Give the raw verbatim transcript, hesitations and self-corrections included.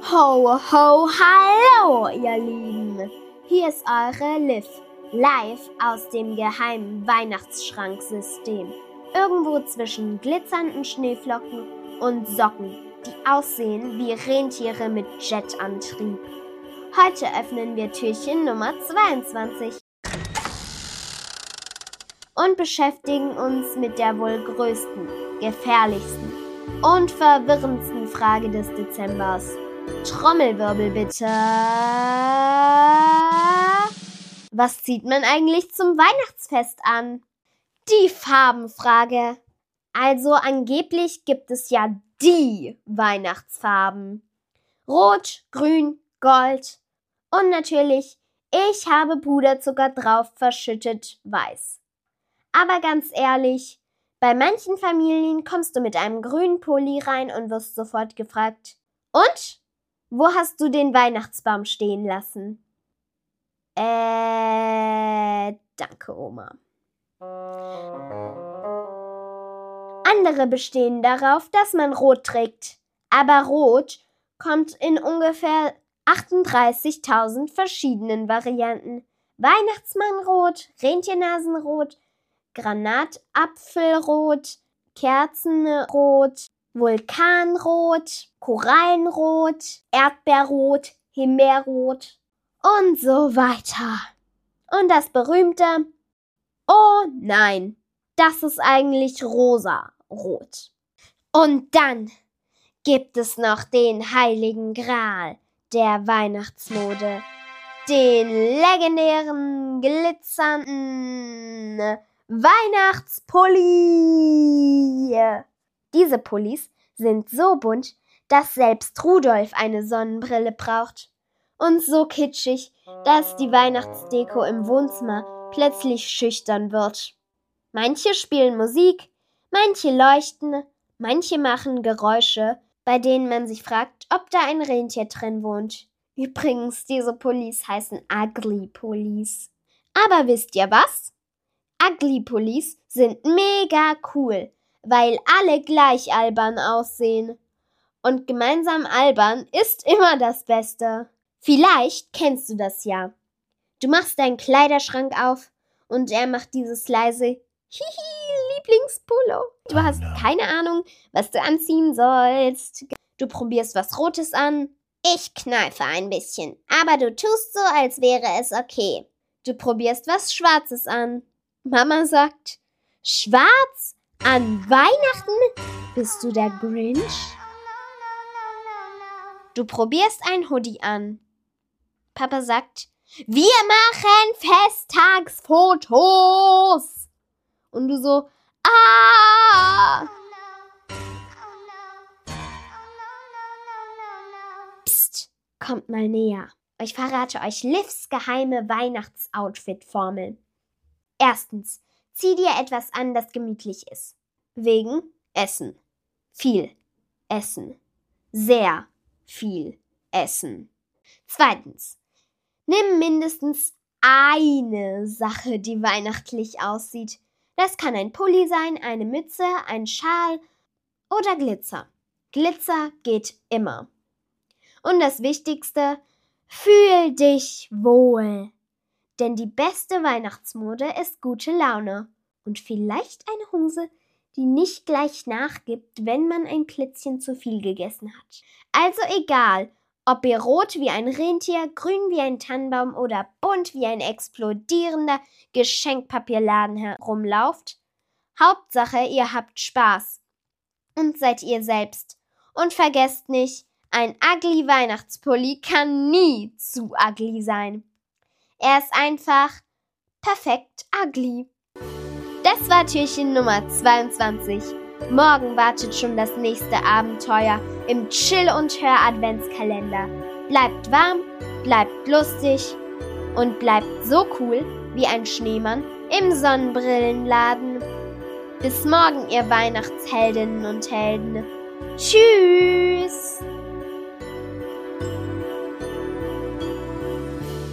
Ho, ho, hallo, ihr Lieben! Hier ist eure Liv, live aus dem geheimen Weihnachtsschranksystem. Irgendwo zwischen glitzernden Schneeflocken und Socken, die aussehen wie Rentiere mit Jetantrieb. Heute öffnen wir Türchen Nummer zweiundzwanzig und beschäftigen uns mit der wohl größten, gefährlichsten und verwirrendsten Frage des Dezembers. Trommelwirbel bitte. Was zieht man eigentlich zum Weihnachtsfest an? Die Farbenfrage. Also angeblich gibt es ja die Weihnachtsfarben. Rot, Grün, Gold und natürlich, ich habe Puderzucker drauf verschüttet, weiß. Aber ganz ehrlich, bei manchen Familien kommst du mit einem grünen Pulli rein und wirst sofort gefragt, und? Wo hast du den Weihnachtsbaum stehen lassen? Äh, danke, Oma. Andere bestehen darauf, dass man Rot trägt. Aber Rot kommt in ungefähr achtunddreißigtausend verschiedenen Varianten. Weihnachtsmannrot, Rentiernasenrot, Granatapfelrot, Kerzenrot, Vulkanrot, Korallenrot, Erdbeerrot, Himbeerrot und so weiter. Und das berühmte, oh nein, das ist eigentlich rosarot. Und dann gibt es noch den heiligen Gral der Weihnachtsmode, den legendären, glitzernden Weihnachtspulli. Diese Pullis sind so bunt, dass selbst Rudolf eine Sonnenbrille braucht. Und so kitschig, dass die Weihnachtsdeko im Wohnzimmer plötzlich schüchtern wird. Manche spielen Musik, manche leuchten, manche machen Geräusche, bei denen man sich fragt, ob da ein Rentier drin wohnt. Übrigens, diese Pullis heißen Ugly Pullis. Aber wisst ihr was? Ugly Pullis sind mega cool, weil alle gleich albern aussehen. Und gemeinsam albern ist immer das Beste. Vielleicht kennst du das ja. Du machst deinen Kleiderschrank auf und er macht dieses leise Hihi, Lieblingspullo. Du hast keine Ahnung, was du anziehen sollst. Du probierst was Rotes an. Ich kneife ein bisschen, aber du tust so, als wäre es okay. Du probierst was Schwarzes an. Mama sagt, schwarz? An Weihnachten? Bist du der Grinch? Du probierst ein Hoodie an. Papa sagt, wir machen Festtagsfotos. Und du so, ah! Psst, kommt mal näher. Ich verrate euch Livs geheime Weihnachtsoutfit-Formel. Erstens, zieh dir etwas an, das gemütlich ist. Wegen Essen. Viel Essen. Sehr viel Essen. Zweitens, nimm mindestens eine Sache, die weihnachtlich aussieht. Das kann ein Pulli sein, eine Mütze, ein Schal oder Glitzer. Glitzer geht immer. Und das Wichtigste, fühl dich wohl. Denn die beste Weihnachtsmode ist gute Laune und vielleicht eine Hose, die nicht gleich nachgibt, wenn man ein Plätzchen zu viel gegessen hat. Also egal, ob ihr rot wie ein Rentier, grün wie ein Tannenbaum oder bunt wie ein explodierender Geschenkpapierladen herumlauft, Hauptsache ihr habt Spaß und seid ihr selbst. Und vergesst nicht, ein ugly Weihnachtspulli kann nie zu ugly sein. Er ist einfach perfekt ugly. Das war Türchen Nummer zweiundzwanzig. Morgen wartet schon das nächste Abenteuer im Chill- und Hör-Adventskalender. Bleibt warm, bleibt lustig und bleibt so cool wie ein Schneemann im Sonnenbrillenladen. Bis morgen, ihr Weihnachtsheldinnen und Helden. Tschüss!